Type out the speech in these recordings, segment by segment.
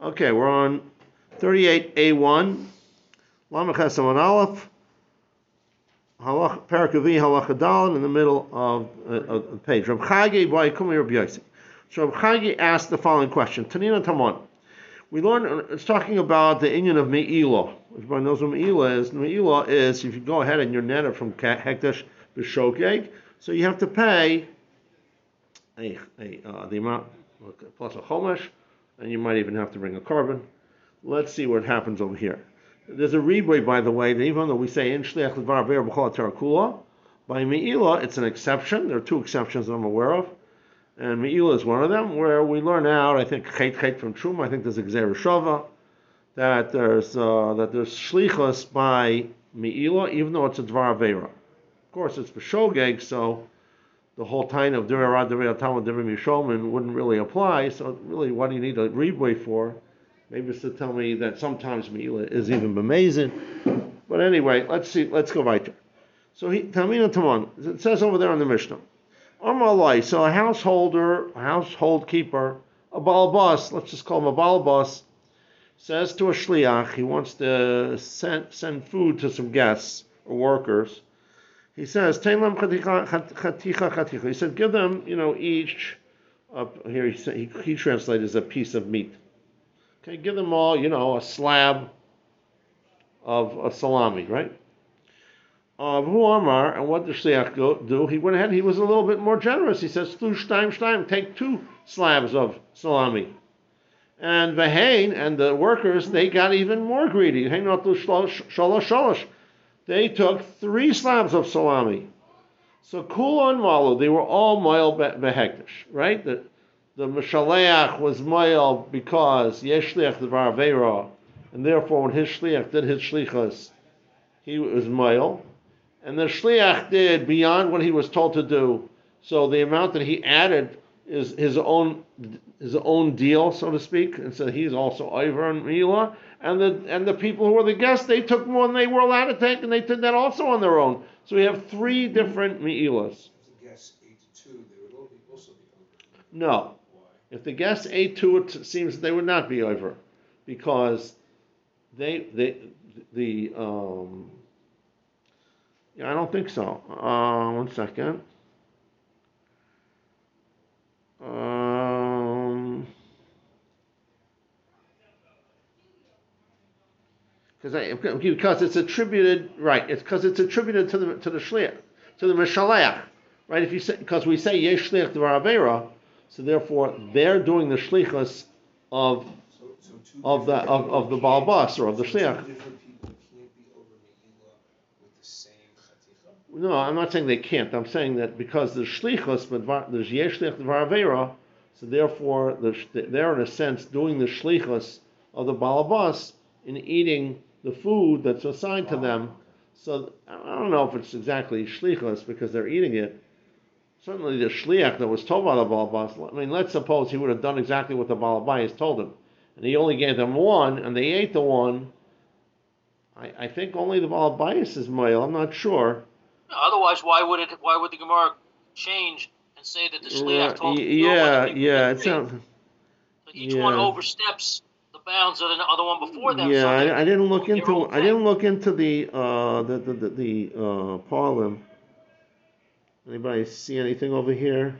Okay, we're on 38A1, Lama Chesaman Aleph, Parakavi Halacha Dalin in the middle of the page. Reb Chagi by Kumi Reb Yossi. So Reb Chagi asked the following question. Tanina Tamon. We learned, it's talking about the inyan of Me'ilah. Everybody knows what Me'ilah is. Me'ilah is if you go ahead and you're netted from Hekdesh B'Shogeg, so you have to pay the amount plus a chomesh, and you might even have to bring a carbon. Let's see what happens over here. There's a reboy, by the way, that even though we say in shliach l'dvar be'er b'chol terakula, by Me'ilah it's an exception. There are two exceptions that I'm aware of, and Me'ilah is one of them, where we learn out, I think, chet from Truma, I think there's a Gzeir Shava, that there's shlichus by Me'ilah, even though it's a Dvar Aveira. Of course, it's B'Shogeg, so the whole time of Divrei Rad, Divrei Talmud, Divrei Mishomin wouldn't really apply, so really what do you need a rebui for? Maybe it's to tell me that sometimes Me'ilah is even b'mezin. But anyway, let's go right there. So, Tamina Tamon, it says over there on the Mishnah, Amalai, so a household keeper, a balabas, let's just call him a balabas, says to a shliach, he wants to send food to some guests or workers. He says, Teilam chaticha. He said, give them, each, here he translated as a piece of meat. Okay, give them all, a slab of a salami, right? Who Amar, and what did Shliach do? He went ahead, he was a little bit more generous. He says, take 2 slabs of salami. And Vahain and the workers, they got even more greedy. They took 3 slabs of salami. So Kulon Malu, they were all Moel Behektish, right? The Mishaleach was Moel because Yeshliach the Varavera, and therefore when his Shliach did his Shlichas, he was Moel. And the Shliach did beyond what he was told to do. So the amount that he added is his own deal, so to speak. And so he's also Iver and Mila. And the people who were the guests, they took more than they were allowed to take, and they did that also on their own. So we have 3 different Me'ilas. If the guests ate 2, they would also be over. No. Why? If the guests ate 2, it seems they would not be over. Because I don't think so. One second. Because it's attributed, right? It's because it's attributed to the shliach, to the mishaleach, right? If you say, because we say yesh shliach devar avera, so therefore they're doing the shlichus of the balbas or of the shliach. No, I'm not saying they can't. I'm saying that because there's shlichus, but there's yesh shliach devar avera, so therefore they're in a sense doing the shlichus of the balabas in eating the food that's assigned to them. So I don't know if it's exactly shlichus because they're eating it. Certainly the shliach that was told by the balabas. I mean, let's suppose he would have done exactly what the balabas told him, and he only gave them 1, and they ate the 1. I think only the balabas is male. I'm not sure. Otherwise, why would the Gemara change and say that the shliach told him? It sounds. So each one oversteps the bounds of the other one before them. Yeah, so I didn't look into the parlim. Anybody see anything over here?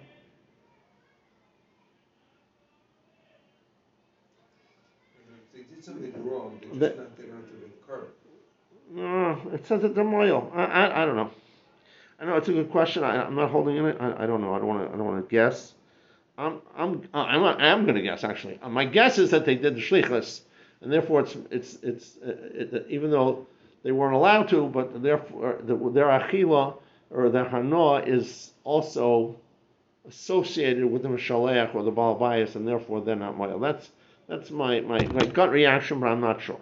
If they did something wrong, they don't have to bring the carbon. No, it says that they're moil. I don't know. I know it's a good question. I'm not holding in it. I don't know. I don't want to guess. I'm going to guess actually. My guess is that they did the shlichus, and therefore it's even though they weren't allowed to, but therefore their achila or their hana is also associated with the mishaleach or the balbayis, and therefore they're not moil. That's my gut reaction, but I'm not sure.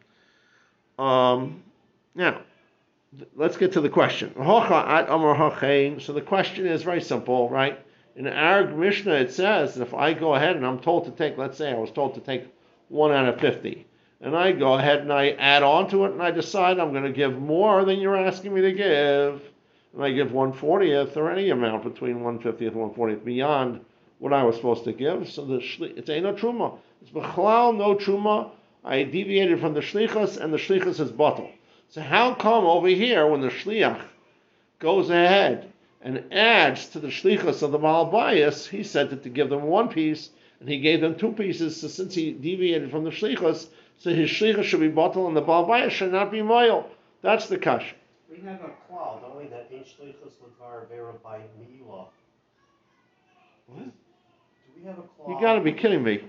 Now, let's get to the question. So the question is very simple, right? In our Mishnah, it says that if I go ahead and I'm told to take, let's say I was told to take 1 out of 50, and I go ahead and I add on to it, and I decide I'm going to give more than you're asking me to give, and I give 1/40th or any amount between 1/50th and 1/40th beyond what I was supposed to give. So it's ain't no truma. It's b'chlal no truma. I deviated from the shlichus, and the shlichus is bottle. So how come over here when the shliach goes ahead and adds to the shlichus of the Baal Bayis, he said that to give them one piece, and he gave them two pieces. So since he deviated from the shlichus, so his shlichus should be bottle, and the Baal Bayis should not be moil. That's the kasha. We have a klal, don't we, that in shlichus l'dvar vera by mi'ila. What? Do we have a klal? You got to be kidding me.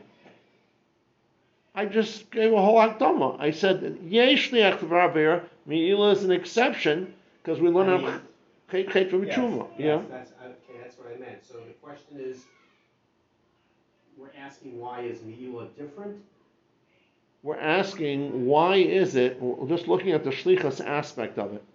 I just gave a whole akdama. I said, yesh liach dvar vera, mi'ila is an exception, because we learn on chet from chuma. Yeah. That's what I meant. So the question is, we're asking why is mi'ila different? We're asking why is it? We're just looking at the shlichus aspect of it.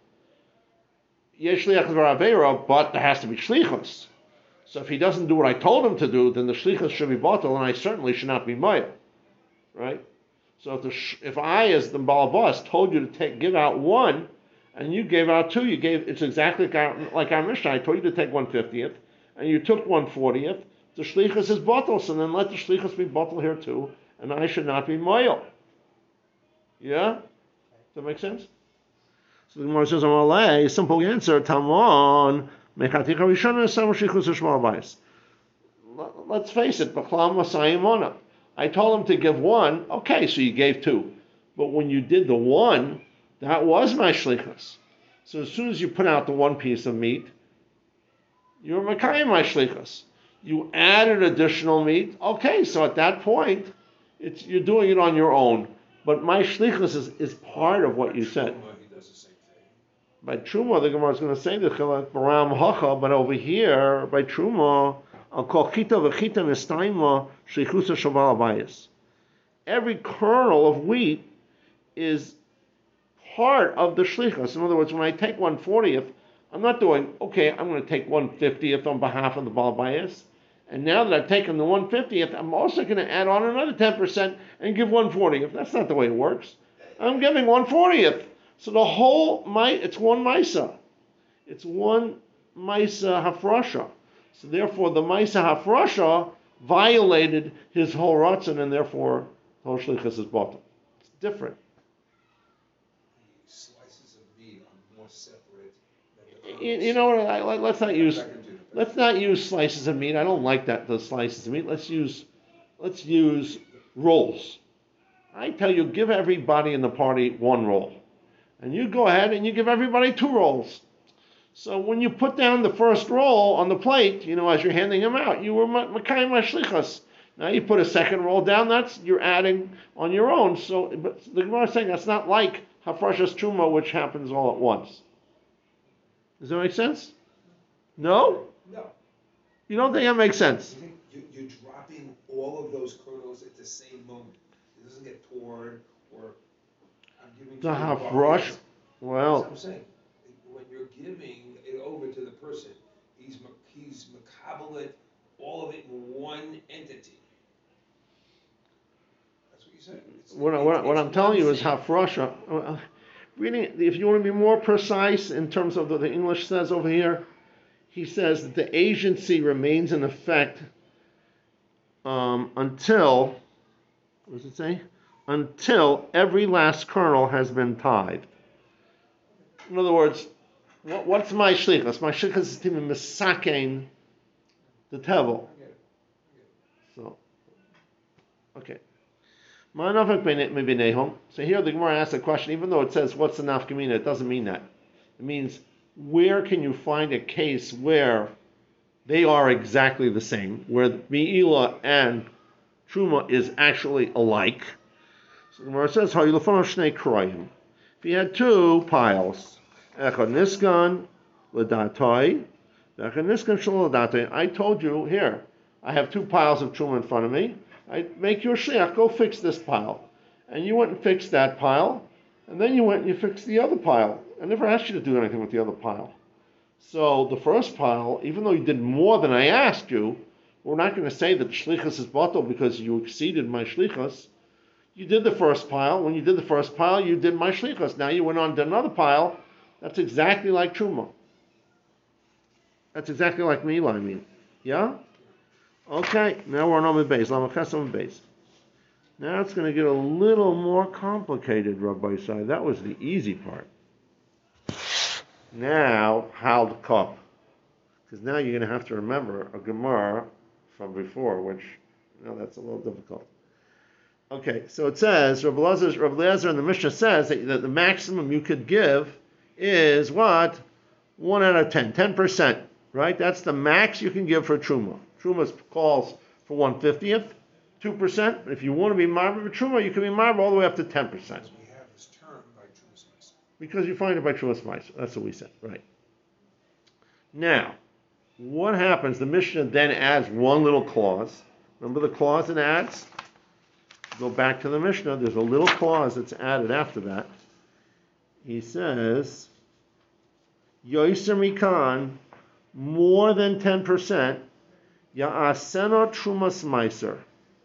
Yesh liach dvar vera, but there has to be shlichus. So if he doesn't do what I told him to do, then the shlichus should be bottled, and I certainly should not be moil. Right? So if I, as the Baal Boss, told you to give out one, and you gave out two, it's exactly like our Mishnah. I told you to take 1/50th, and you took 1/40th. The shlichus is bottled, so then let the shlichus be bottled here too, and I should not be moil. Yeah? Does that make sense? So the Gemara says, a simple answer, Tamon, mechatika rishona sam shlichus shmal bayis. Let's face it, b'chlam masayimona. I told him to give one, okay, so you gave two. But when you did the one, that was my shlichus. So as soon as you put out the one piece of meat, you were makayim my shlichus. You added additional meat, okay, so at that point, you're doing it on your own. But my shlichus is part of what you said. He does the same thing. By Truma, the Gemara is going to say the chilak baram hacha, but over here, by Truma, I'll call chita v'chita nestaima shlichusa shabal abayis. Every kernel of wheat is part of the shlichus. In other words, when I take 1/40th, I'm not doing, okay, I'm going to take 1/50th on behalf of the Baal Bayis. And now that I've taken the 1/50th, I'm also going to add on another 10% and give 1/40th. That's not the way it works. I'm giving 1/40th. So the whole, it's one Maisa. It's one Maisa Hafrasha. So therefore, the Maisa Hafrasha violated his whole Ratzon, and therefore, the whole Shlichus is bottom. It's different. The slices of meat are more separate than You know what? Let's not use slices of meat. I don't like those slices of meat. Let's use rolls. I tell you, give everybody in the party one roll, and you go ahead and you give everybody two rolls. So when you put down the first roll on the plate, as you're handing them out, you were makayim shlichus. Now you put a second roll down. You're adding on your own. So, but the Gemara is saying that's not like hafrashas truma, which happens all at once. Does that make sense? No? No. You don't think that makes sense? You're dropping all of those kernels at the same moment. It doesn't get torn, or I'm giving The to hafrosh. That's Well, what I'm saying. When you're giving it over to the person, he's makabelit all of it in one entity. That's what you said. what I'm telling you is hafrosha. Reading, if you want to be more precise in terms of what the English says over here, he says that the agency remains in effect until, what does it say? Until every last kernel has been tithed. In other words, what's my shlichus? My shlichus is to be misakein the tevel. So, okay. So here the Gemara asks a question, even though it says what's the nafkamina, it doesn't mean that. It means where can you find a case where they are exactly the same, where Me'ila and Truma is actually alike. So the Gemara says, if you had two piles, Echad Niskan L'datoi, Echad Niskan Shel L'datoi, I told you, here, I have two piles of Truma in front of me, I make you a shliach, go fix this pile. And you went and fixed that pile, and then you went and you fixed the other pile. I never asked you to do anything with the other pile. So the first pile, even though you did more than I asked you, we're not going to say that shlichus is batal because you exceeded my shlichus. You did the first pile. When you did the first pile, you did my shlichus. Now you went on to another pile. That's exactly like Truma. That's exactly like Meila, I mean. Yeah? Okay, now we're on Amud Beis. Lamaches Amud Beis. Now it's going to get a little more complicated, Rabbi Isai. That was the easy part. Now, how to cup. Because now you're going to have to remember a Gemara from before, which, that's a little difficult. Okay, so it says, Rabbi Eliezer in the Mishnah says that the maximum you could give is what? 1 out of 10, 10%, right? That's the max you can give for Truma. Truma calls for 1/50th, 2%. If you want to be marble for Truma, you can be marble all the way up to 10%. Because we have this term by Trumas Meiser. Because you find it by Trumas Meiser. That's what we said, right? Now, what happens? The Mishnah then adds one little clause. Remember the clause it adds? Go back to the Mishnah. There's a little clause that's added after that. He says, Yoiser Mikan, more than 10%, Ya'asena Trumas Meiser.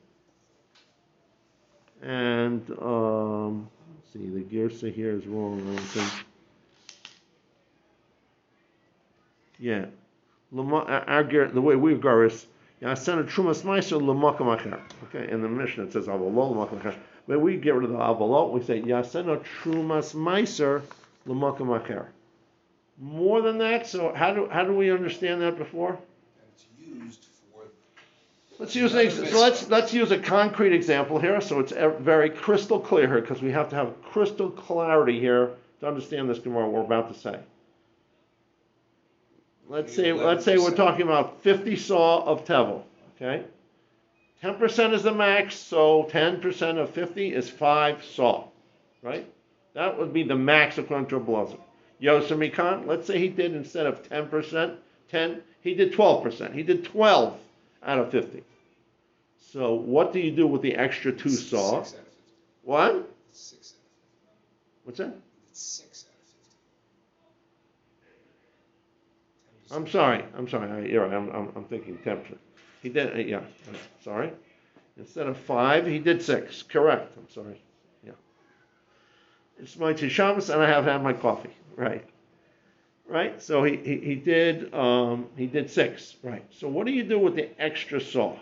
And, let's see, the Girsa here is wrong. Yeah. The way we go is, Ya'asena Trumas Meiser l'makam acher. Okay, in the Mishnah it says Avalo l'makam acher. But we get rid of the Avalo, we say Ya'asena Trumas Meiser l'makam acher. More than that, so how do we understand that before? It's used for. Let's use a concrete example here, so it's very crystal clear here, because we have to have crystal clarity here to understand this Gemara we're about to say. Let's say we're talking about 50 saw of tevel, okay? 10% is the max, so 10% of 50 is 5 saw, right? That would be the max according to a blazer. Yoser Mikan, let's say he did, instead of 10%, he did 12%. He did 12 out of 50. So what do you do with the extra 2 saw? 6 out of 50. What? 6 out of 50. What's that? It's 6 out of 50. I'm sorry. You're right. I'm thinking 10%. He did, yeah. Sorry. Instead of 5, he did 6. Correct. I'm sorry. Yeah. It's my Shabbos, and I have had my coffee. Right. So he did 6. Right. So what do you do with the extra saw?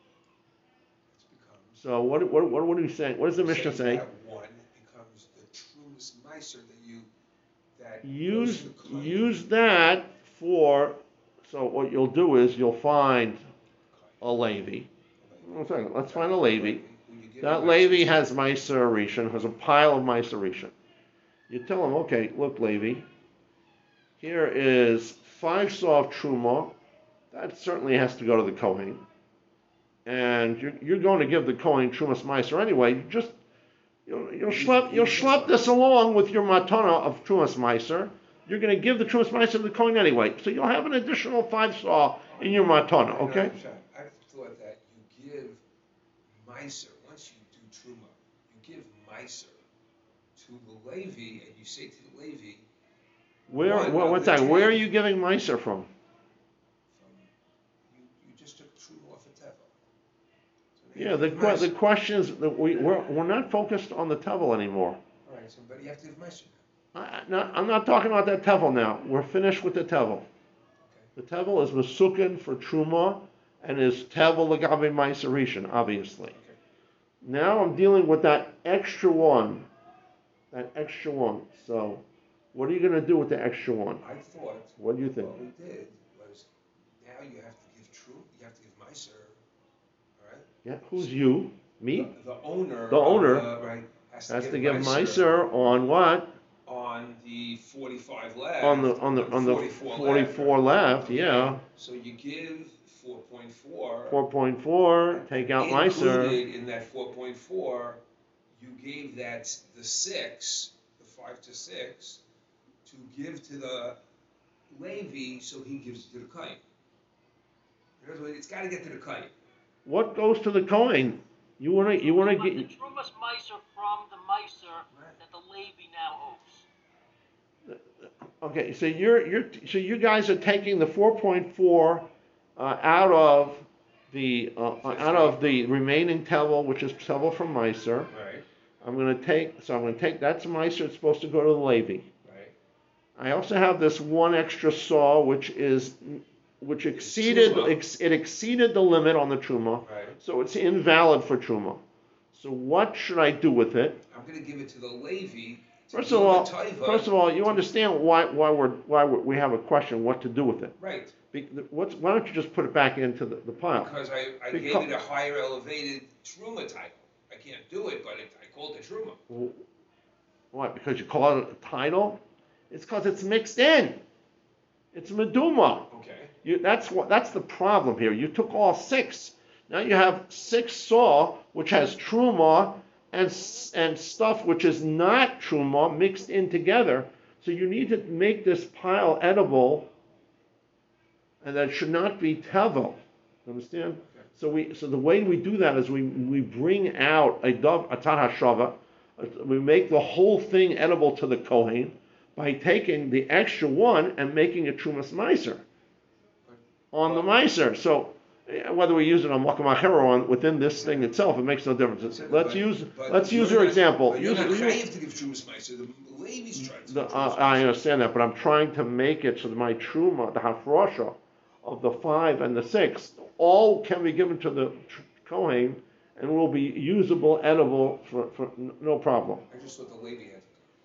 So what are you saying? What does the Mishnah say? That one becomes the Trumas Meiser that Use that for. So what you'll do is you'll find a Levi. Let's find a Levi. That Levi has Meiser Rishon, has a pile of Meiser Rishon. You tell him, okay, look, Levi, here is 5 saw of Truma. That certainly has to go to the Kohen. And you're going to give the Kohen Trumas Meiser anyway. You'll schlep this along with your matana of Trumas Meiser. You're going to give the Trumas Meiser to the Kohen anyway. So you'll have an additional 5 saw in your matana, okay? I thought that you give Meiser, once you do Truma, you give Meiser to the Levi, and you say to the Levi, where are you giving Meiser from? You just took Truma off a tevel. Yeah, the question is that we're not focused on the tevel anymore. All right, so but you have to give Meiser now. I'm not talking about that tevel now. We're finished with the tevel. Okay. The tevel is Masukin for Truma, and is tevel l'gabe Meiser Rishon, obviously. Okay. Now I'm dealing with that extra one. So, what are you going to do with the extra one? I thought. What do you think? What we did was, now you have to give you have to give Meiser, all right? Yeah, who's you? Me? The owner. The owner right, has to give Meiser on what? On the 45 left. On the 44 left, okay. yeah. So you give 4.4. 4.4, take out Meiser. Included in that 4.4, you gave that the 6, the 5 to 6, to give to the Levi, so he gives it to the Kohen. It's got to get to the Kohen. What goes to the Kohen? You want to get the Trumas Meiser from the Meiser that the Levi now owes. Okay, so you guys are taking the 4.4 out of the remaining tevel, which is tevel from Meiser. Right. I'm going to take that's Meiser. It's supposed to go to the Levi. Right. I also have this one extra saw, which is which It's exceeded truma. it exceeded the limit on the truma, Right. so it's invalid for truma. So what should I do with it? I'm going to give it to the Levi. First to of do all, the taiva first of all, you to- understand why we have a question what to do with it. Right. Why don't you just put it back into the pile? Because I gave Because- it a higher elevated truma title. I can't do it, but I called it truma. Why? Because you call it a title? It's because it's mixed in. It's meduma. Okay. That's the problem here. You took all 6. Now you have 6 saw, which has truma and stuff which is not truma mixed in together. So you need to make this pile edible, and that should not be tevel. Understand? Okay. So the way we do that is we bring out a tahashava. We make the whole thing edible to the kohen by taking the extra one and making it trumas meiser on the meiser. So whether we use it on makam acher or on within this thing itself, it makes no difference. Let's use your example. But you're not chayiv to give trumas meiser. The Levi's trying to give trumas I meiser. understand that, but I'm trying to make it so that my truma, the hafrosha of the 5 and the 6, all can be given to the kohen and will be usable, edible for no problem. I just thought the Levi had to.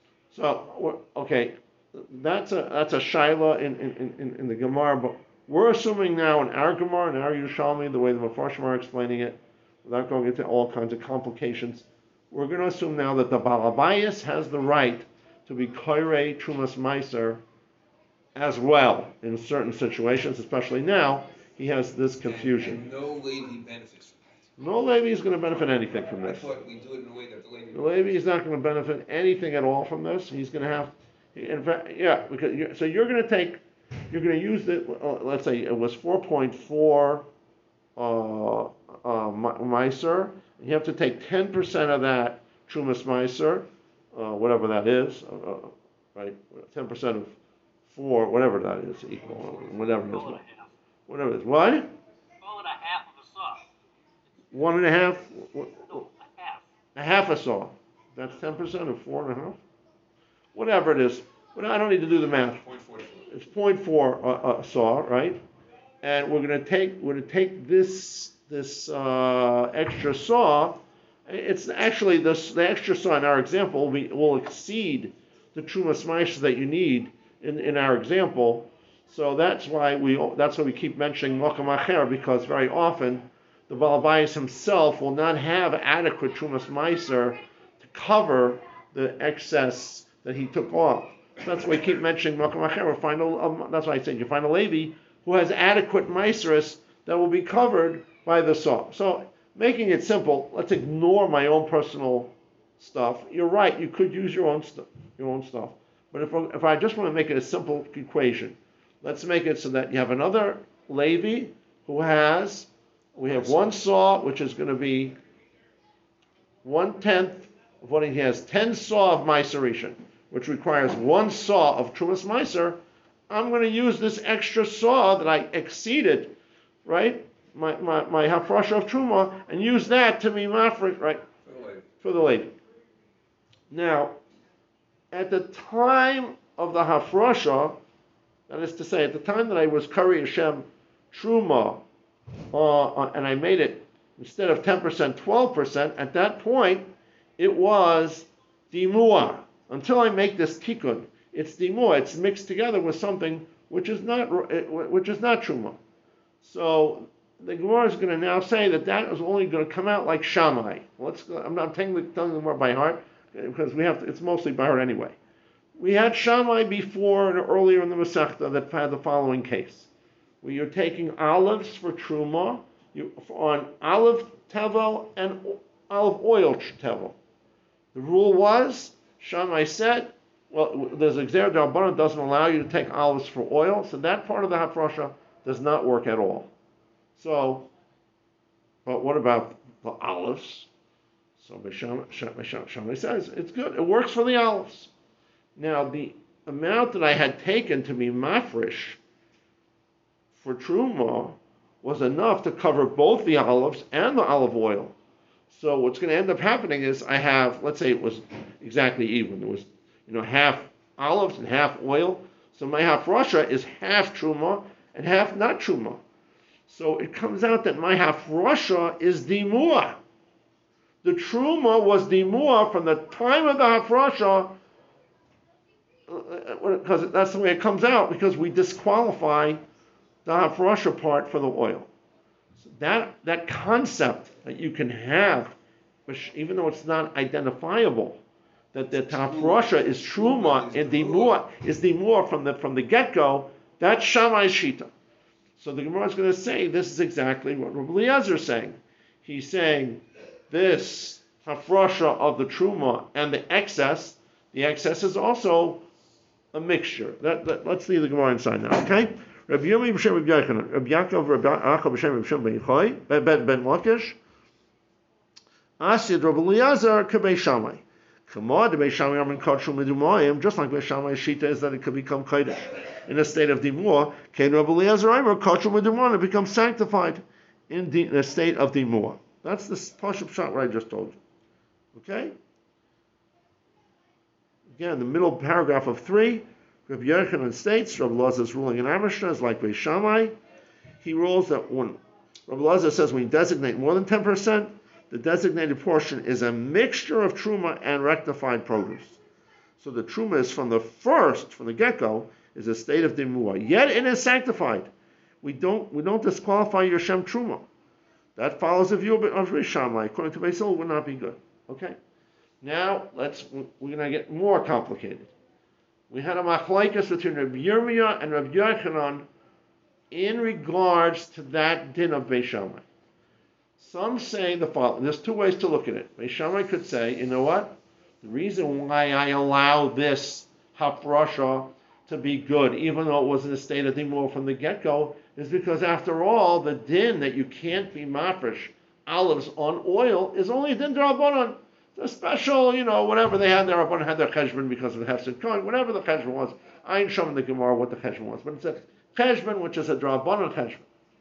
So okay, that's a shaila in the Gemara, but we're assuming now in our Gemara and our Yerushalmi, the way the Mefarshim are explaining it, without going into all kinds of complications, we're going to assume now that the Baal Habayis has the right to be koirei trumas meiser as well in certain situations, especially now he has this confusion. And no Levi benefits from that. No Levi is going to benefit anything from I this. thought we do it in a way that the Levi. The Levi is not going to benefit anything at all from this. He's going to have, in fact, yeah. Because so you're going to use it. Let's say it was 4.4 meiser. You have to take 10% of that trumas meiser, whatever that is, right? 10% of 4, whatever that is, equal, whatever it Call it is. a half. Whatever it is. What? Call it a half of a saw. 1.5. No, a half. A half a saw. That's 10% of 4.5. Whatever it is. But I don't need to do the math. 0.44. It's 0.4 saw, right? And we're going to take this extra saw. It's actually the extra saw in our example will exceed the trumas meiser that you need in our example. So that's why we keep mentioning makam acher, because very often the Baal Habayis himself will not have adequate trumas meiser to cover the excess that he took off. So that's why we keep mentioning makam acher. That's why I said you find a Levi who has adequate meiseris that will be covered by the saw. So making it simple, let's ignore my own personal stuff. You're right, you could use your own stuff. But if I just want to make it a simple equation, let's make it so that you have another Levi who we have one saw, which is going to be 1/10 of what he has, 10 saw of meiserishin, which requires 1 saw of trumas meiser. I'm going to use this extra saw that I exceeded, right? My hafrasha of truma, and use that to be mafresh, right? For the Levi. Now, at the time of the hafrasha, that is to say, at the time that I was Kari Hashem Truma, and I made it, instead of 10%, 12%, at that point, it was dimua. Until I make this tikkun, it's dimua. It's mixed together with something which is not Truma. So the Gemara is going to now say that is only going to come out like Shammai. I'm not telling the Gemara by heart, because it's mostly by heart anyway. We had Shammai before and earlier in the Masechta that had the following case, where you're taking olives for truma, on olive tevel and olive oil tevel. The rule was, Shammai said, well, there's a Gzer D'Rabbanan doesn't allow you to take olives for oil, so that part of the hafrasha does not work at all. So, but what about the olives? So Shammai says it's good. It works for the olives. Now, the amount that I had taken to be mafresh for truma was enough to cover both the olives and the olive oil. So what's going to end up happening is I have, let's say it was exactly even. There was, half olives and half oil. So my hafrasha is half truma and half not truma. So it comes out that my hafrasha is dimua. The truma was dimua from the time of the hafrasha, because that's the way it comes out, because we disqualify the hafrasha part for the oil. So that concept that you can have, which even though it's not identifiable, that the hafrasha is truma and dimua is dimua from the get-go, that's Shammai Shita. So the Gemara is going to say this is exactly what Rabbi Eliezer is saying. He's saying this hafrasha of the truma and the excess is also a mixture. Let's leave the Gemara inside now, okay? Rabbi Yirmi b'shem Rabbi Yochanan, Rabbi Yaakov, Rabbi Acha b'shem ben Yochai, ben Lakish, Asid Rabbi Eliezer k'bei Shammai. Kamad b'ei Shammai armin kachum medumayim, just like b'ei Shammai Shita is that it could become kodesh in a state of dimur. Kein Rabbi Eliezer Aimer kachum medumayim, it becomes sanctified in a state of dimur. That's the Pashup shot what I just told you. Okay? Again, the middle paragraph of 3, Rabbi Yochanan states, Rabbi Elazar's ruling in Amishna is like Beis Shammai. He rules that when Rabbi Elazar says when you designate more than 10%, the designated portion is a mixture of truma and rectified produce. So the truma is from the get-go, is a state of dimua. Yet it is sanctified. We don't disqualify your shem truma. That follows the view of Beis Shammai. According to Beis Hillel, would not be good. Okay. Now we're going to get more complicated. We had a machlokes between Rabbi Yirmiyah and Rabbi Yochanan in regards to that din of Beis Shammai. Some say the following. There's two ways to look at it. Beis Shammai could say, you know what? The reason why I allow this hafrasha to be good, even though it was in a state of dimur from the get-go, is because after all, the din that you can't be mafresh olives on oil is only a din d'Rabbanan. The special, whatever they had, their Rabbanan had their cheshbon because of the Hefsed Kohen, whatever the cheshbon was. I ain't showing the Gemara what the cheshbon was, but it's a cheshbon which is a d'Rabbanan cheshbon.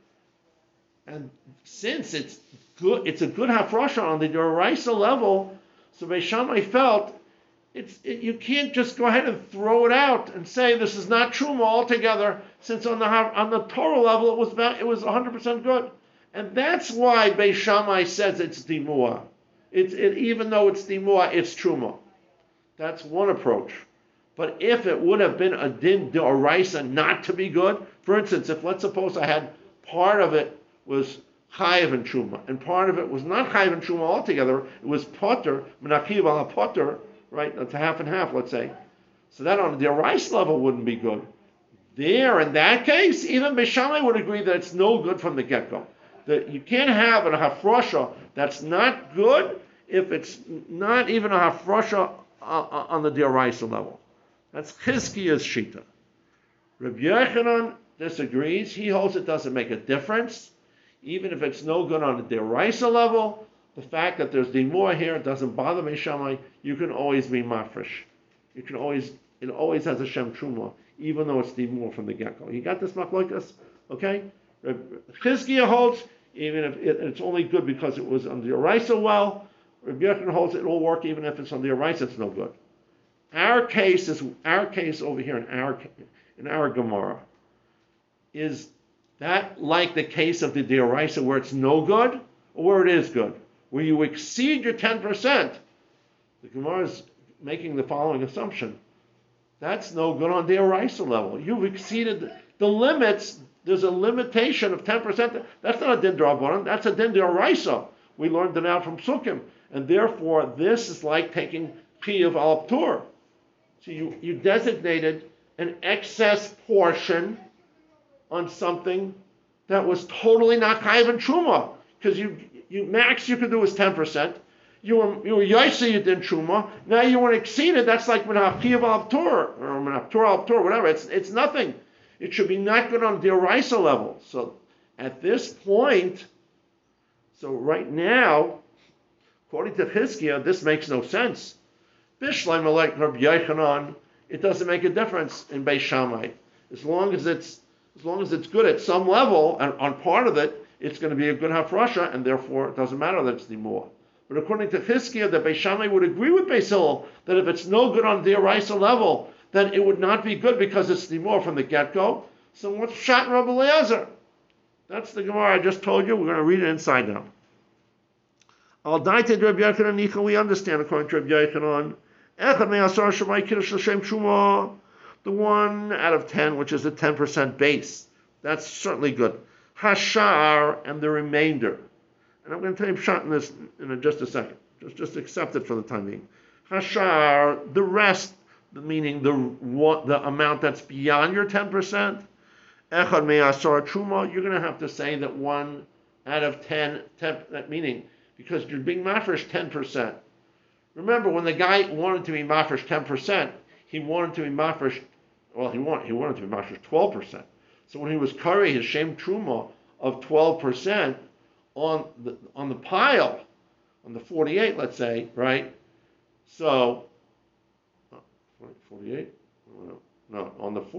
And since it's good, it's a good hafrasha on the Doraisa level, so Beis Shammai felt you can't just go ahead and throw it out and say this is not truma altogether, since on the Torah level it was 100% good, and that's why Beis Shammai says it's dimua. Even though it's dimua, it's truma. That's one approach. But if it would have been a din d'oraisa not to be good, for instance, if let's suppose I had part of it was chayiv and truma, and part of it was not chayiv and truma altogether, it was potter, menachiv ala potter, right? It's a half and half, let's say. So that on the d'oraisa level wouldn't be good. There, in that case, even Beis Shammai would agree that it's no good from the get-go. That you can't have a hafrasha that's not good if it's not even a hafrasha on the d'oraisa level. That's Chizkiya's shita. Rabbi Yochanan disagrees. He holds it doesn't make a difference. Even if it's no good on the d'oraisa level, the fact that there's dimur here doesn't bother Beis Shammai. You can always be mafresh. It always has a shem truma, even though it's dimur from the get-go. You got this machlokes? Okay? Chizkiya holds, even if it's only good because it was on the d'oraisa well, Rabbi Yochanan holds it will work even if it's on the d'oraisa, it's no good. Our case over here in our Gemara. Is that like the case of the d'oraisa where it's no good, or where it is good? Where you exceed your 10%, the Gemara is making the following assumption. That's no good on d'oraisa level. You've exceeded the limits. There's a limitation of 10%. That's not a din d'Rabbanan, that's a din d'oraisa. We learned it out from Sukkim. And therefore, this is like taking Chiyuv al Ptur. So you designated an excess portion on something that was totally not chayiv and truma, because you max you could do was 10%. You were yaisa, you did truma. Now you want to exceed it. That's like Chiyuv al Ptur or Ptur al Ptur, whatever. It's nothing. It should be not good on the d'oraisa level. So at this point, so right now, according to Chizkiya, this makes no sense. Bishleim like Rabbi Yochanan, it doesn't make a difference in Beis Shammai. As long as it's good at some level, and on part of it, it's going to be a good hafrasha, and therefore it doesn't matter that it's dimur. But according to Chizkiya, the Beis Shammai would agree with Beis Hillel that if it's no good on the d'oraisa level, then it would not be good because it's dimur from the get-go. So what's Pshat Rabbi Eliezer? That's the Gemara I just told you. We're going to read it inside now. Al Daite Rabbi Yochanan Nicha, we understand according to Rabbi Yochanan. Echad me'asar shemay kiddush l'shem truma, the 1 out of 10, which is the 10% base. That's certainly good. Hashar and the remainder. And I'm going to tell you Pshat in this in just a second. Just accept it for the time being. Hashar, the rest, meaning the amount that's beyond your 10%. Echad me'asar truma, you're going to have to say that 1 out of 10, that meaning, because you're being mafresh 10%. Remember, when the guy wanted to be mafresh 10%, he wanted to be mafresh, well, he wanted to be mafresh 12%. So when he was carrying his shem truma of 12% on the pile, on the 48, let's say, right? So, 48? No, on the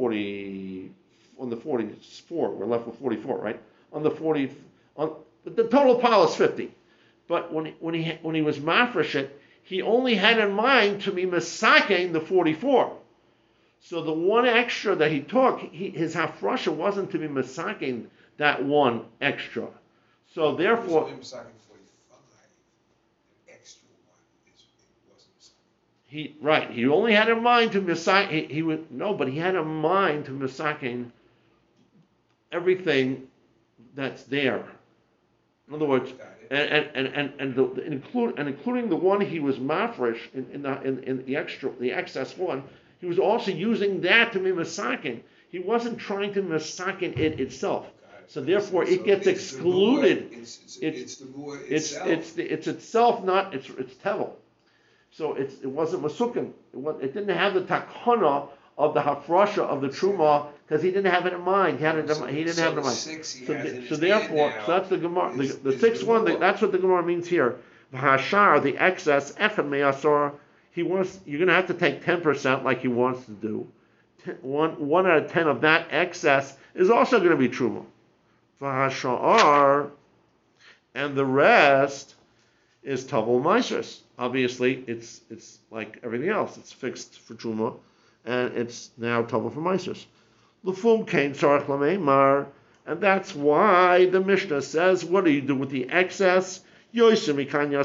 44, we're left with 44, right? On the 40, the total pile is 50. But when he was mafresh it, he only had in mind to be misaking the 44. So the 1 extra that he took, his hafrasha wasn't to be misaking that 1 extra. So therefore, It was only 45. The extra 1 wasn't misaking. He only had in mind to misaking. But he had in mind to misaking everything that's there. In other words, including the 1 he was mafresh in the excess 1, he was also using that to be misakin. He wasn't trying to misakin it itself. So therefore, it gets excluded. It's the mu'ah itself. It's itself, not it's tevel. So it wasn't masukin. It didn't have the takana of the hafrasha of the truma because he didn't have it in mind. He didn't have it in mind. So therefore, that's the Gemara. The 6th one. That's what the Gemara means here. V'hashar, the excess echad me'asor. You're going to have to take 10% like he wants to do. 1 out of 10 of that excess is also going to be truma. V'hashar, and the rest is tavel maisros. Obviously, it's like everything else. It's fixed for truma, and it's now tavel for maisros. L'fum kain tzarich lameimar, and that's why the Mishnah says, what do you do with the excess? You have no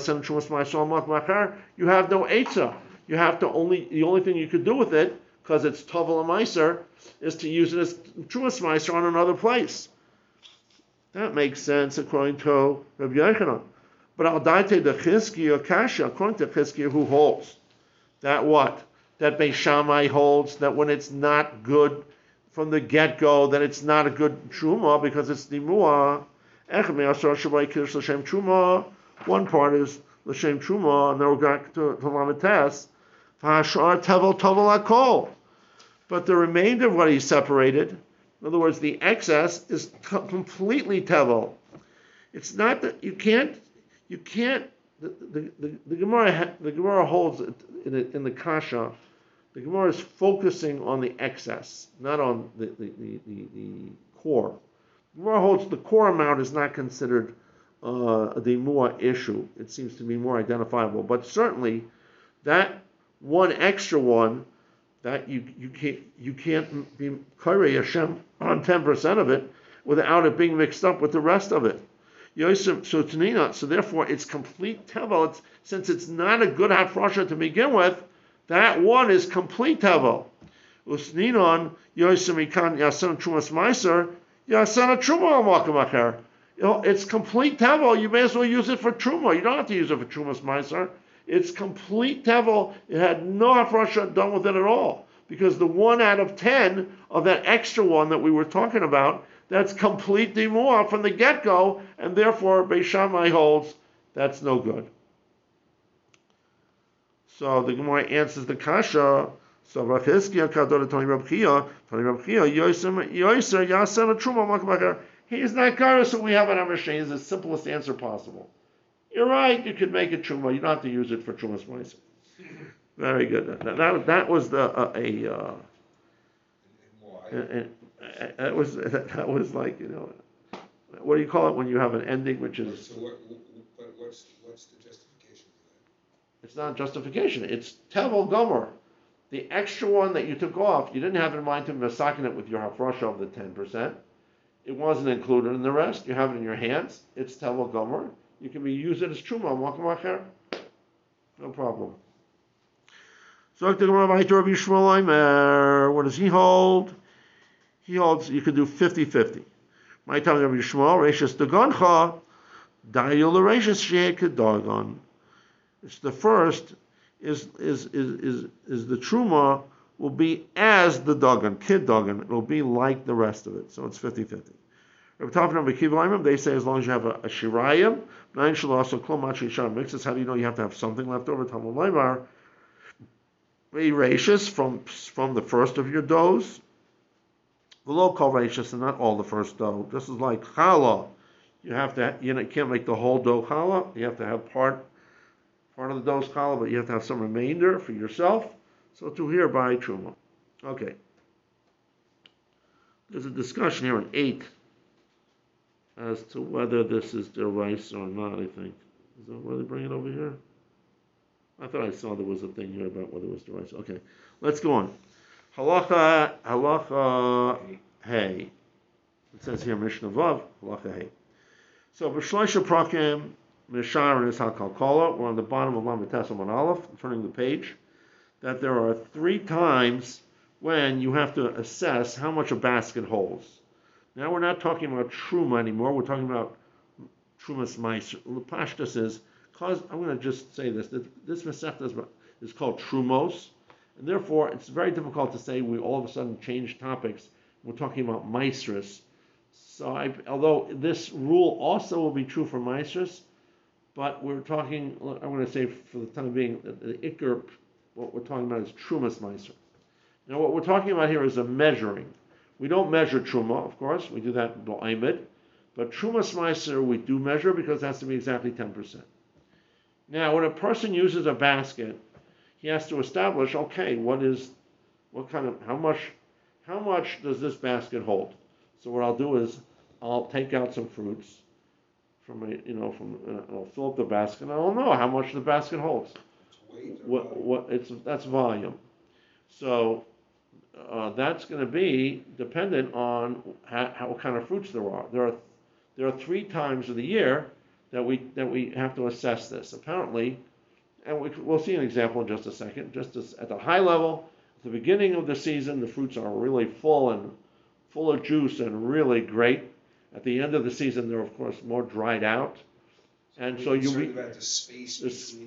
eitzah. You have to the only thing you could do with it, because it's tavel and meiser, is to use it as trumas meiser on another place. That makes sense according to Rabbi Yochanan. But al daite the Chizkiya kasha, according to Chizkiya, who holds that what? That Beis Shammai holds that when it's not good from the get-go, that it's not a good truma because it's nimua. One part is l'shem truma, and then we'll go to lamites. Hashar tevel tovel akol. But the remainder of what he separated, in other words, the excess, is completely tevel. It's not that you can't. The Gemara holds in the kasha. The Gemara is focusing on the excess, not on the core. The Gemara holds the core amount is not considered the more issue. It seems to be more identifiable. But certainly, that 1 extra one, that you can't be Karei Hashem on 10% of it without it being mixed up with the rest of it. So therefore, it's complete tevel. Since it's not a good hafrasha to begin with, that 1 is complete tevel. Usninon yosem ikan yasan trumas meiser yasan truma al makom acher. It's complete tevel. You may as well use it for truma. You don't have to use it for trumas meiser. It's complete tevel. It had no hafrasha done with it at all, because the 1 out of 10 of that extra 1 that we were talking about, that's complete dimua from the get-go, and therefore Beis Shammai holds that's no good. So the Gemara answers the kasha. So Rachizkiya kador Tani Rab Chiya Yoser Yasen a Truma Makmacher. He is not Karis, so we have an Amashah. Is the simplest answer possible. You're right. You could make it Truma. You don't have to use it for Trumas Meiser. Very good. That was that was like, what do you call it when you have an ending which is? So what's the justification for that? It's not justification. It's tevel gomer. The extra one that you took off, you didn't have in mind to masakin it with your hafrasha of the 10%. It wasn't included in the rest. You have it in your hands. It's tevel gomer. You can use it as truma. No problem. So what does he hold? He holds you could do 50-50. My time Rabbi Yishmael, Reishis Dagoncha, Dayul Reishis Sheikh Dagon. It's the first is the truma will be as the Dagon, kid Dagon. It will be like the rest of it. So it's 50-50. Rabbi Tafan and Kiva, they say as long as you have a shirayim, nine shalos, klom machi shar mixes. How do you know you have to have something left over? Talmud Leimar, Reishis from the first of your doughs. The low call ratios and not all the first dough. This is like challah. You can't make the whole dough challah. You have to have part of the dough's challah, but you have to have some remainder for yourself. So to hereby truma. Okay. There's a discussion here in 8 as to whether this is deraisa or not. I think. Is that where they bring it over here? I thought I saw there was a thing here about whether it was deraisa. Okay, let's go on. Halacha hey. It says here Mishnah Vav, halacha hey. So b'shloisha prakim misharon is hakalkola. We're on the bottom of Lamed Tes Amud Aleph, turning the page. That there are 3 times when you have to assess how much a basket holds. Now we're not talking about truma anymore. We're talking about trumas meiser. Pashtus is cause. I'm going to just say this. This Masechta is called trumos. And therefore, it's very difficult to say we all of a sudden change topics. We're talking about maestras. So, although this rule also will be true for maestras, but we're talking, I'm going to say for the time being, the ikr, what we're talking about is trumas maestr. Now, what we're talking about here is a measuring. We don't measure truma, of course. We do that in Ba'imid. But trumas maestr we do measure because it has to be exactly 10%. Now, when a person uses a basket, he has to establish, okay, how much does this basket hold? So what I'll do is I'll take out some fruits I'll fill up the basket, and I'll know how much the basket holds. That's volume. So that's going to be dependent on what kind of fruits there are. There are 3 times of the year that we have to assess this. Apparently. And we'll see an example in just a second. Just as at the high level, at the beginning of the season, the fruits are really full of juice and really great. At the end of the season, they're of course more dried out, and so you about the space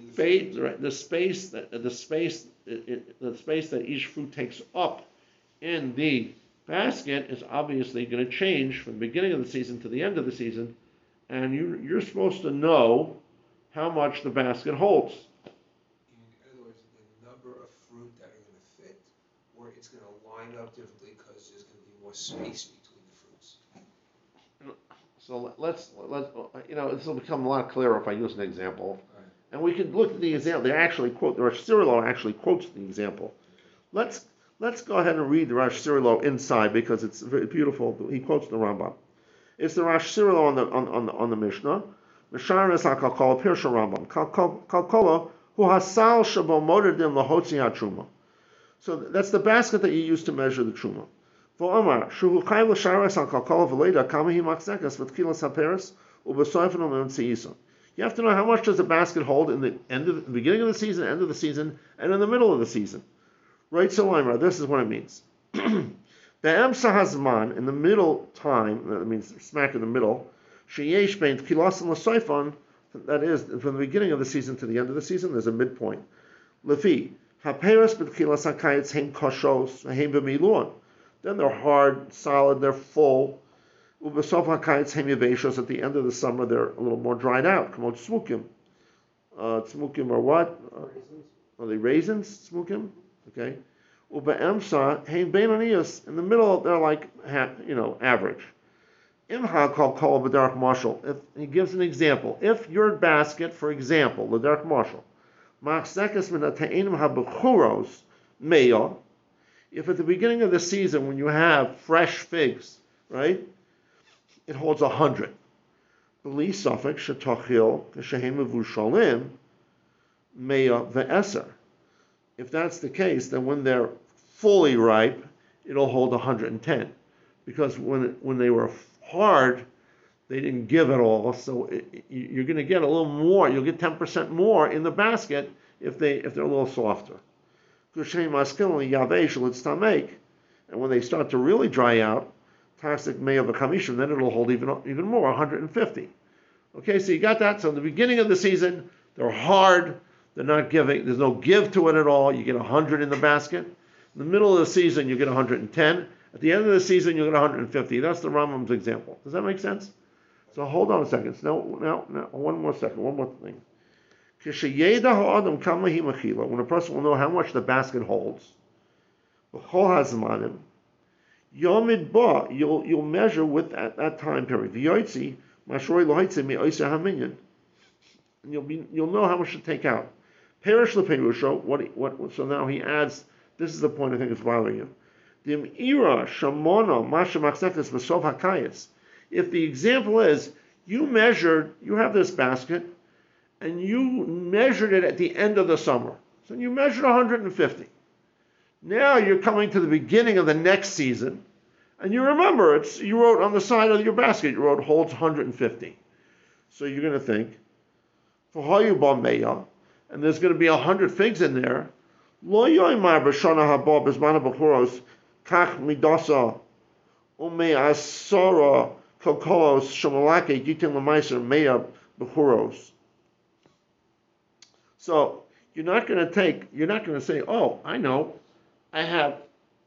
the space that each fruit takes up in the basket is obviously going to change from the beginning of the season to the end of the season, and you're supposed to know how much the basket holds. It's going to line up differently because there's going to be more space between the fruits. So let's this will become a lot clearer if I use an example. Right. And we can look at the example. The Rosh Sirilo actually quotes the example. Let's go ahead and read the Rosh Sirilo inside because it's very beautiful. He quotes the Rambam. It's the Rosh Sirilo on the Mishnah. Misharon is hakalkola pirsha Rambam. Kalkola hu hasal shabo modedim lahotzi hatruma. So that's the basket that you use to measure the truma. You have to know how much does the basket hold in the beginning of the season, end of the season, and in the middle of the season. Right, so this is what it means. The emsa hazman in the middle time, that means smack in the middle. Sheyesh bein tkilas and l'soifon, that is from the beginning of the season to the end of the season. There's a midpoint. Lefi. Then they're hard, solid, they're full. At the end of the summer, they're a little more dried out. Come on, tzmukim. Tzmukim are what? Are they raisins? Tzmukim? Okay. In the middle, they're like, average. If he gives an example. If your basket, for example, the dark marshal, if at the beginning of the season when you have fresh figs, right, it holds 100. if that's the case, then when they're fully ripe, it'll hold 110. Because when they were hard, they didn't give it all, so you're going to get a little more. You'll get 10% more in the basket if they're a little softer. And when they start to really dry out, toxic may of a commission, then it'll hold even more, 150. Okay, so you got that. So in the beginning of the season, they're hard. They're not giving. There's no give to it at all. You get 100 in the basket. In the middle of the season, you get 110. At the end of the season, you get 150. That's the Rambam's example. Does that make sense? So hold on a second. No, one more second. One more thing. When a person will know how much the basket holds, you'll measure with that time period. And you'll know how much to take out. Perish leperusho. What? So now he adds. This is the point I think is bothering you. If the example is you have this basket, and you measured it at the end of the summer. So you measured 150. Now you're coming to the beginning of the next season, and you remember you wrote on the side of your basket, you wrote holds 150. So you're going to think, for Hayu Bombeya, and there's going to be 100 figs in there. Lo yoymar b'shana haba b'zman ha'bachuros kach midasa ume asara kokolos shomalake gitin l'maiser meya b'churos. So you're not going to say, oh, I know, I had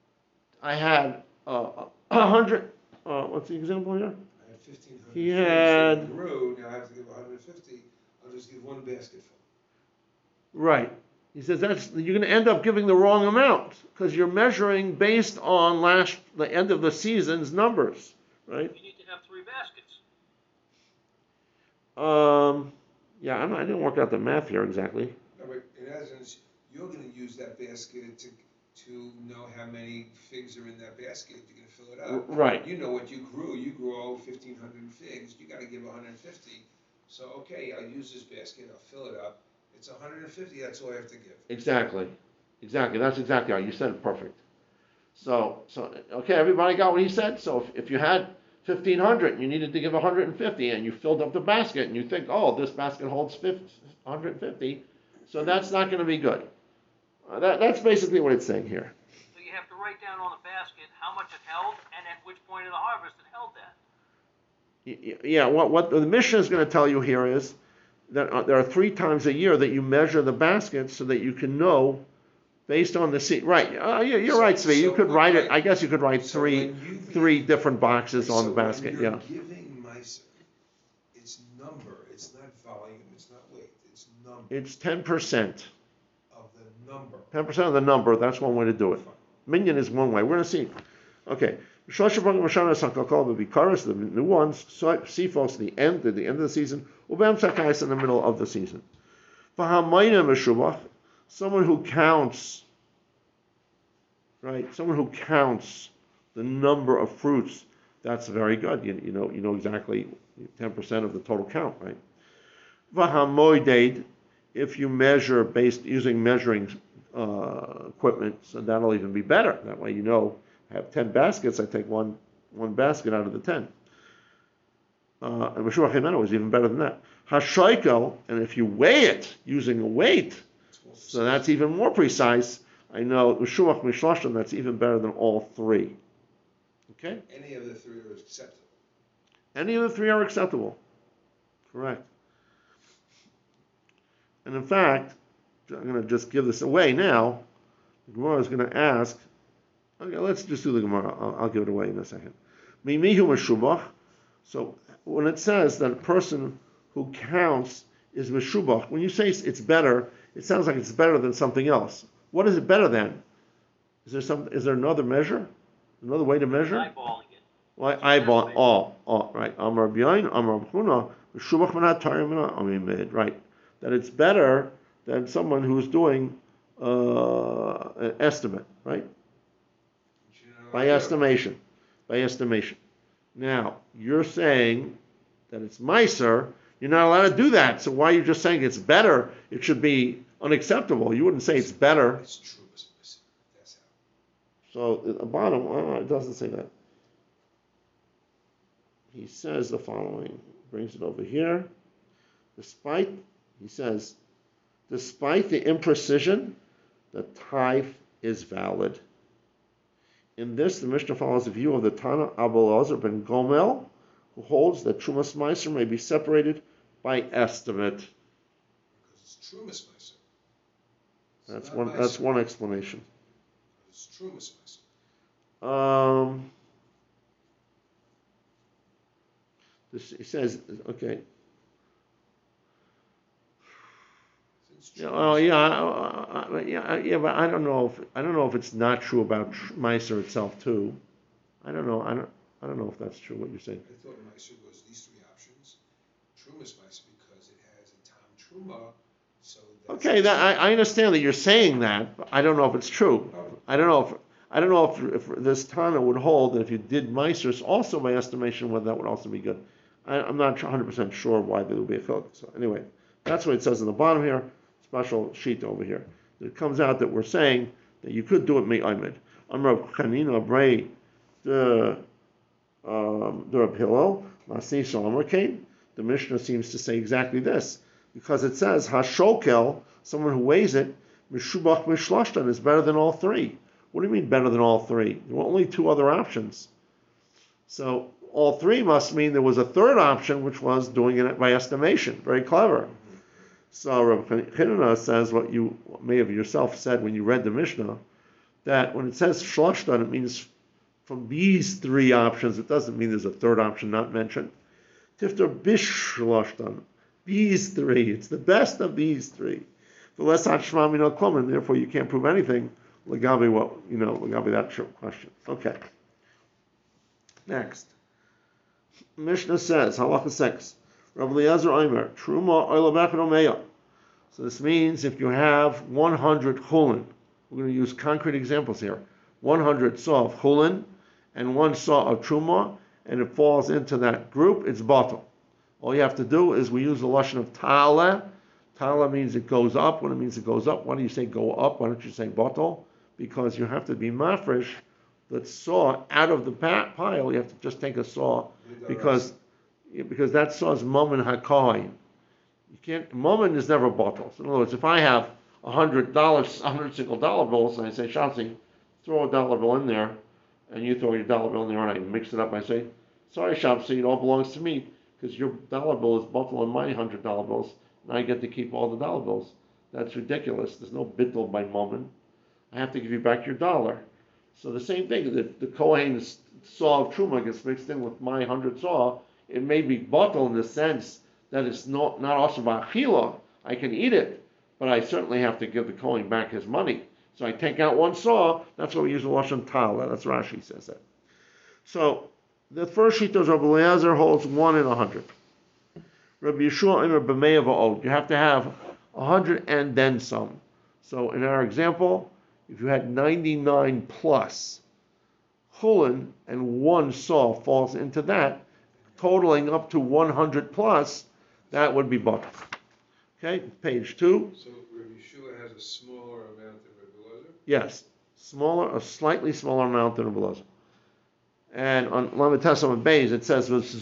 100. What's the example here? I had 1,500. He had. So grew. Now I have to give 150. I'll just give one basketful. Right. He says you're going to end up giving the wrong amount because you're measuring based on the end of the season's numbers, right? You need to have 3 baskets. Yeah, I didn't work out the math here exactly. No, but in essence, you're going to use that basket to know how many figs are in that basket. You're going to fill it up. Right. You know what you grew. You grew 1,500 figs. You got to give 150. So, okay, I'll use this basket. I'll fill it up. It's 150. That's all I have to give. Exactly. That's exactly how you said it. Perfect. So okay, everybody got what he said. So if you had 1,500 and you needed to give 150 and you filled up the basket and you think, oh, this basket holds 150, so that's not going to be good. That's basically what it's saying here. So you have to write down on the basket how much it held and at which point of the harvest it held that. Yeah, what the Mishnah is going to tell you here is that there are 3 times a year that you measure the basket so that you can know based on the seed. Right. You're right, Zvi. You could write it. I guess you could write three different boxes on the basket. When you're yeah. giving Meiser, it's number. It's not volume. It's not weight. It's number. It's 10% Of the number. 10% of the number. That's one way to do it. Minyan is one way. We're going to see. Okay. The new ones. See, folks, the end of the season. In the middle of the season. Someone who counts, right? Someone who counts the number of fruits. That's very good. You know exactly 10% of the total count, right? Vahamoided, if you measure using measuring equipment, so that'll even be better. That way, I have 10 baskets. I take one basket out of the 10. And Meshuach Himeno is even better than that. Hashaikel, and if you weigh it using a weight, so that's even more precise. I know Meshuach Mishloshim, that's even better than all 3. Okay? Any of the 3 are acceptable. Any of the 3 are acceptable. Correct. And in fact, I'm going to just give this away now. The Gemara is going to ask. Okay, let's just do the Gemara. I'll give it away in a second. Mimihu Meshubach. So when it says that a person who counts is Meshubach, when you say it's better, it sounds like it's better than something else. What is it better than? Is there another measure? Another way to measure? Eyeballing it. Well, eyeball. Right. Amar B'yayin, Amar B'chuna, Meshubach Manat Tarim Amimid. Right. That it's better than someone who's doing an estimate, right? By estimation. Now, you're saying that it's Meiser. You're not allowed to do that. So why are you just saying it's better? It should be unacceptable. You wouldn't say it's better. It's true, that's how. So at the bottom, it doesn't say that. He says the following, brings it over here. Despite the imprecision, the taif is valid. In this, the Mishnah follows the view of the Tana Abul Azar ben Gomel, who holds that Trumas Meiser may be separated by estimate. Because it's Trumas Meiser. That's one explanation. It's Trumas Meiser. He says, okay. Oh Yeah, but I don't know if it's not true about Meiser itself too. I don't know if that's true what you're saying. I thought Meiser was these three options. Trumas Meiser because it has a Tam Truma. So okay, I understand that you're saying that, but I don't know if it's true. I don't know if this Tana would hold that if you did Meisers also by estimation, whether that would also be good. I'm not 100% sure why there would be a chiluk. So anyway, that's what it says in the bottom here. Special sheet over here. It comes out that we're saying that you could do it me'aymed. Amar Chanina Bray the Reb Hillel Masi Shalom came. The Mishnah seems to say exactly this because it says Hashokel, someone who weighs it, Mishubach Mishlashtan is better than all three. What do you mean better than all three? There were only two other options. So all three must mean there was a third option, which was doing it by estimation. Very clever. So Rabbi Chanina says what you may have yourself said when you read the Mishnah, that when it says Shlashtan, it means from these three options. It doesn't mean there's a third option not mentioned. Tifter Bish Shlashtan. These three. It's the best of these three. The less Hashmami no Klomen, therefore you can't prove anything. Lagabi that question. Okay. Next. Mishnah says, Halacha 6, Rabbi Eliezer Omer, Truma Oilabach Romeya. So this means if you have 100 chulin, we're going to use concrete examples here, 100 saw of chulin and one saw of truma, and it falls into that group, it's batal. All you have to do is we use the lashon of ta'ala. Ta'ala means it goes up. When it means it goes up, why do you say go up? Why don't you say batal? Because you have to be mafresh that saw out of the pile. You have to just take a saw because that saw is momen hakoyin. You can't. Momen is never bottle. So in other words, if I have $100, 100 single dollar bills, and I say, Shansi, throw a dollar bill in there, and you throw your dollar bill in there, and I mix it up, I say, sorry, Shansi, it all belongs to me because your dollar bill is bottle in my $100 bills, and I get to keep all the dollar bills. That's ridiculous. There's no bittul by momen. I have to give you back your dollar. So the same thing, the Kohen's saw of Truma gets mixed in with my 100 saw. It may be bottle in the sense that it's not also ba'achila. I can eat it, but I certainly have to give the Kohen back his money. So I take out one saw. That's what we use the lashon ta'ala. That's Rashi says that. So the first sheet of Rabbi Eliezer holds 1 in 100. Rabbi Yeshua Omer b'meya va'od. You have to have 100 and then some. So in our example, if you had 99 plus chulin and one saw falls into that, totaling up to 100 plus, that would be batal. Okay, page 2. So Rabbi Yeshua has a smaller amount than Rabbi Eliezer? Yes, a slightly smaller amount than Rabbi Eliezer. And on Lamed Tesam and Beis, it says this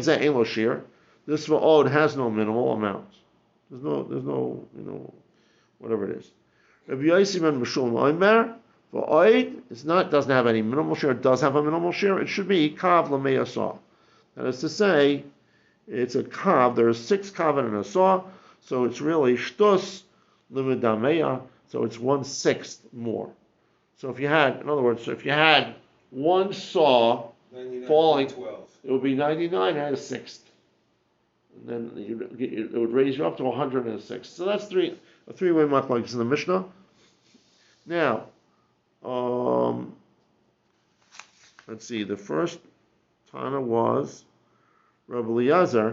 va'od has no minimal amount. There's no whatever it is. Rabbi Yossi ben Meshulem Omer, va'od doesn't have any minimal share. It does have a minimal share. It should be kav l'meya saw. That is to say, it's a kav. There's 6 kav in a saw, so it's really shtus l'medameya. So it's 1/6 more. So if you had, in other words, if you had one saw falling, 12. it would be 99 at a sixth, and then it would raise you up to 106. So that's a three-way machlokes in the Mishnah. Now, let's see. The first Tana was Rabbi Eliezer.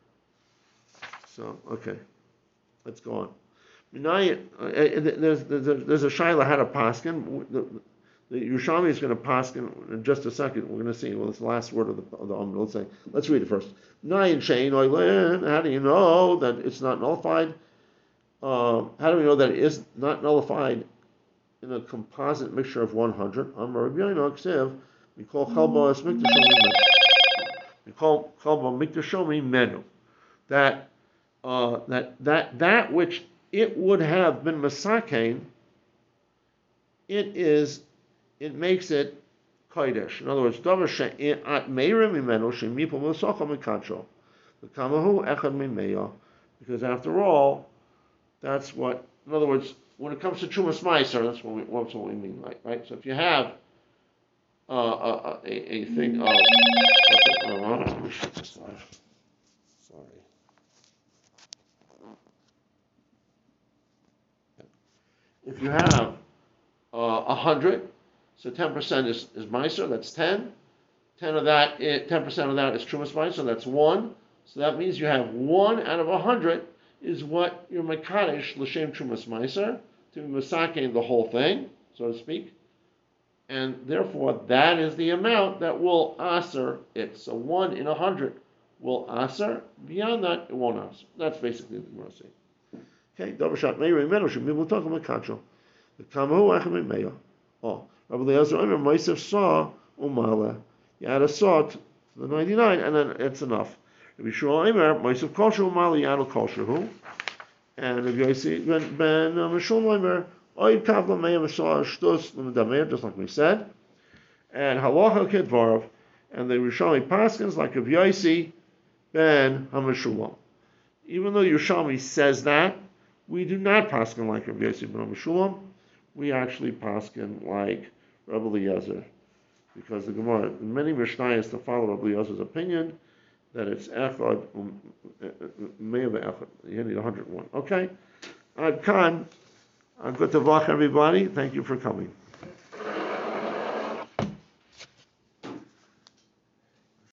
So okay, let's go on. There's a shaila how to paskin. The Yerushalmi is going to paskin in just a second. We're going to see. Well, it's the last word of the Let's read it first. Nayin shein oilen. How do you know that it's not nullified? how do we know that it is not nullified in a composite mixture of 100? We call chalba as mikdashomi. We call chalba mikdashomi menu. That which it would have been masakein, it makes it kodesh. In other words, davar she'at meirim imenu she'mipol musacha mikadro. The kamahu echad mimeya. Because after all, that's what. In other words, when it comes to Trumas Meiser, that's what we mean, right? So if you have a thing of, sorry. If you have 100, so 10% is Meiser, that's 10. 10% of that is Trumas Meiser, that's 1. So that means you have 1 out of 100 is what your Mekadesh L'Shem Trumas Meiser, to be Masakein the whole thing, so to speak. And therefore, that is the amount that will aser it. So 1 in 100 will aser. Beyond that, it won't aser. That's basically the Gemara saying. Okay, Dabashat Meir Imenu Shem Mibul Takum Mekadro. The Kamahu Achem Meir. Oh, Rabbi Eliezer Omer Mosef saw Umala. You add a saw to the 99, and then it's enough. Rabbi Shmuel Omer Mosef Kosher Umala Yadol Kosher Hu. And Rabbi Yossi Ben Mishul Omer Oid Kavla Meir Mishal Shtus L'Medamer, just like we said. And Halacha Kedvarov, and the Yerushalmi Paskins like Rabbi Yossi Ben Hameshulam. Even though Yerushalmi says that, we do not paskin like Rabbi Yossi ben Meshulam. We actually paskin like Rabbi Eliezer, because the Gemara, many Mishnayos to follow Rabbi Eliezer's opinion that it's echad meiva echad. You need 101. Okay, Ad Khan, good to vach everybody. Thank you for coming.